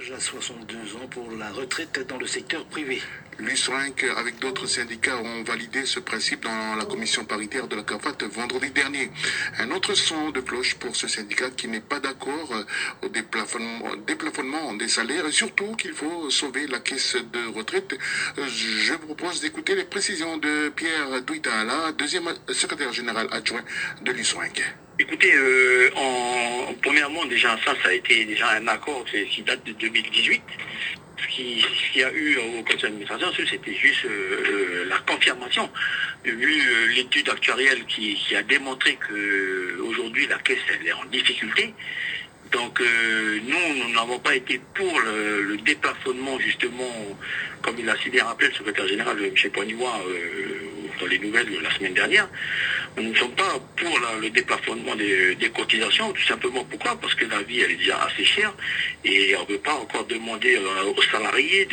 À 62 ans pour la retraite dans le secteur privé. L'US5 avec d'autres syndicats ont validé ce principe dans la commission paritaire de la CAFAT vendredi dernier. Un autre son de cloche pour ce syndicat qui n'est pas d'accord au déplafonnement des salaires et surtout qu'il faut sauver la caisse de retraite. Je vous propose d'écouter les précisions de Pierre Douitala, deuxième secrétaire général adjoint de l'US5. Écoutez, premièrement, déjà, ça a été déjà un accord qui date de 2018. Ce qu'il y a eu au conseil d'administration, c'était juste la confirmation. Vu l'étude actuarielle qui a démontré qu'aujourd'hui la caisse elle est en difficulté. Donc nous n'avons pas été pour le déplafonnement justement, comme il a si bien rappelé le secrétaire général M. Poignois dans les nouvelles de la semaine dernière. Nous ne sommes pas pour le déplafonnement des cotisations, tout simplement pourquoi? Parce que la vie elle est déjà assez chère et on ne veut pas encore demander aux salariés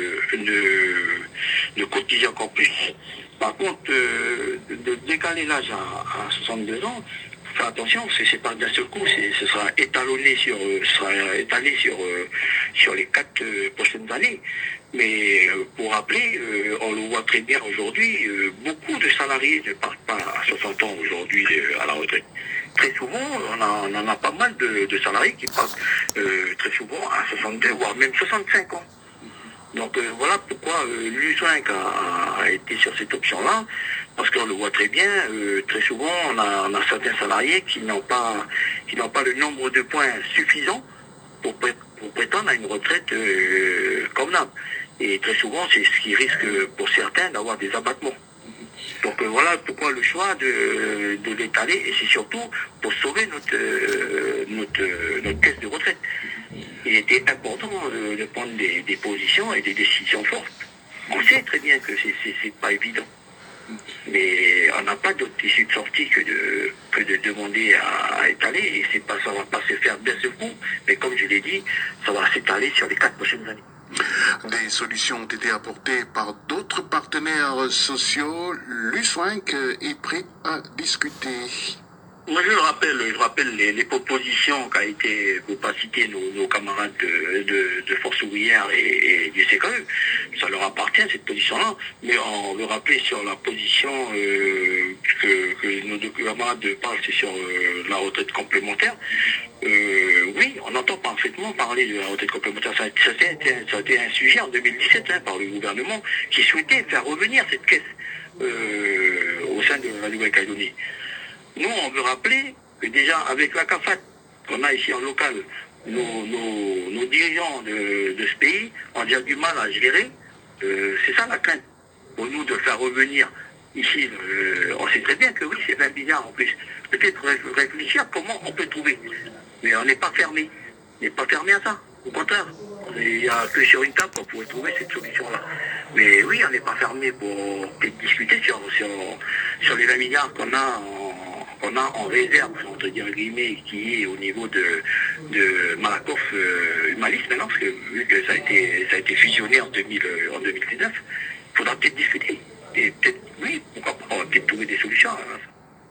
de cotiser encore plus. Par contre, de décaler l'âge à 62 ans, faire attention, c'est pas d'un seul coup, ce sera étalé sur les 4 prochaines années. Mais pour rappeler, on le voit très bien aujourd'hui, beaucoup de salariés ne partent pas à 60 ans aujourd'hui à la retraite. Très souvent, on en a pas mal de salariés qui partent très souvent à 62, voire même 65 ans. Donc voilà pourquoi l'US5 a été sur cette option-là, parce qu'on le voit très bien, très souvent on a certains salariés qui n'ont pas le nombre de points suffisant pour prétendre à une retraite convenable. Et très souvent c'est ce qui risque pour certains d'avoir des abattements. Donc voilà pourquoi le choix de l'étaler, et c'est surtout pour sauver notre caisse de retraite. Il était important de prendre des positions et des décisions fortes. On sait très bien que c'est pas évident. Mais on n'a pas d'autre issue de sortie que de demander à étaler, et ça va pas se faire d'un seul coup, mais comme je l'ai dit, ça va s'étaler sur les 4 prochaines années. Des solutions ont été apportées par d'autres partenaires sociaux. L'US5 est prêt à discuter. Moi, je rappelle les propositions qu'a été, pour pas citer nos camarades de Force ouvrière et du CKE. Ça leur appartient, cette position-là. Mais on veut rappeler sur la position que nos deux camarades parlent, c'est sur la retraite complémentaire. Oui, on entend parfaitement parler de la retraite complémentaire. Ça a été un sujet en 2017 par le gouvernement qui souhaitait faire revenir cette caisse au sein de la Nouvelle-Calédonie. Nous, on veut rappeler que déjà, avec la CAFAT qu'on a ici en local, nos dirigeants de ce pays ont déjà du mal à gérer. C'est ça la crainte pour nous de faire revenir ici. On sait très bien que oui, c'est 20 milliards en plus. Peut-être réfléchir comment on peut trouver. Mais on n'est pas fermé. On n'est pas fermé à ça. Au contraire, il n'y a que sur une table qu'on pourrait trouver cette solution-là. Mais oui, on n'est pas fermé pour discuter sur les 20 milliards qu'on a en réserve, entre guillemets, qui est au niveau de Malakoff Humalis maintenant, parce que vu que ça a été fusionné en 2019, il faudra peut-être discuter. Et peut-être, oui, pourquoi pas, on va peut-être trouver des solutions à ça.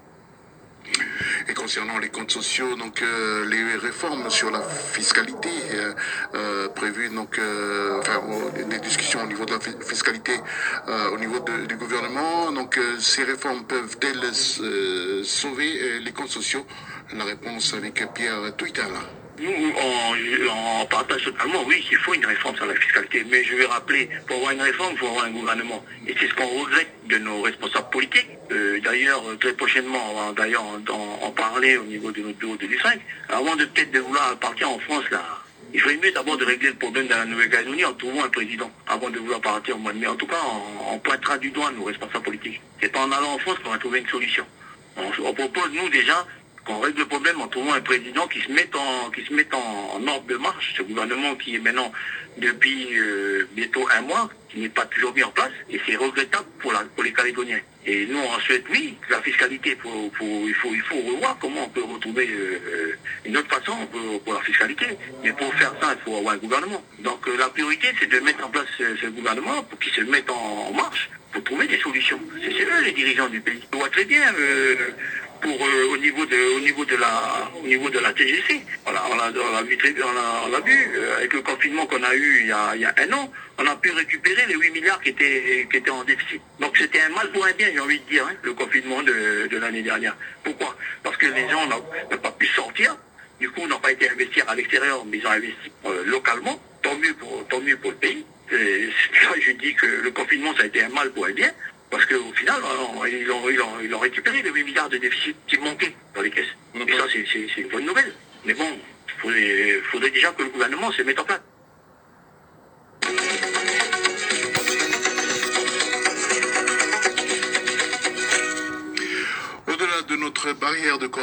Et concernant les comptes sociaux, donc les réformes sur la fiscalité prévues, donc des discussions au niveau de la fiscalité au niveau du gouvernement, donc ces réformes peuvent-elles sauver les comptes sociaux? La réponse avec Pierre Douitala. Nous, on partage totalement, oui, qu'il faut une réforme sur la fiscalité. Mais je vais rappeler, pour avoir une réforme, il faut avoir un gouvernement. Et c'est ce qu'on regrette de nos responsables politiques. D'ailleurs, très prochainement, on va d'ailleurs en parler au niveau de notre bureau de l'US5. Avant de peut-être de vouloir partir en France, là, il ferait mieux d'abord de régler le problème de la Nouvelle-Calédonie en trouvant un président, avant de vouloir partir au mois de mai. En tout cas, on pointera du doigt nos responsables politiques. C'est pas en allant en France qu'on va trouver une solution. On propose, nous, déjà, qu'on règle le problème en trouvant un président qui se mette en ordre de marche. Ce gouvernement qui est maintenant depuis bientôt un mois, qui n'est pas toujours mis en place, et c'est regrettable pour les Calédoniens. Et nous, on souhaite, oui, la fiscalité, il faut revoir comment on peut retrouver une autre façon pour la fiscalité. Mais pour faire ça, il faut avoir un gouvernement. Donc la priorité, c'est de mettre en place ce gouvernement pour qu'il se mette en marche, pour trouver des solutions. C'est eux les dirigeants du pays. On voit très bien au niveau de la TGC. Voilà, on l'a vu avec le confinement qu'on a eu il y a un an, on a pu récupérer les 8 milliards qui étaient en déficit. Donc c'était un mal pour un bien, j'ai envie de dire, hein, le confinement de l'année dernière. Pourquoi? Parce que les gens n'ont pas pu sortir, du coup n'ont pas été investir à l'extérieur, mais ils ont investi localement. Tant mieux pour le pays. C'est là que je dis que le confinement ça a été un mal pour un bien. Parce qu'au final, ils ont récupéré les 8 milliards de déficit qui manquaient dans les caisses. Et ça, c'est une bonne nouvelle. Mais bon, il faudrait déjà que le gouvernement se mette en place. Au-delà de notre barrière de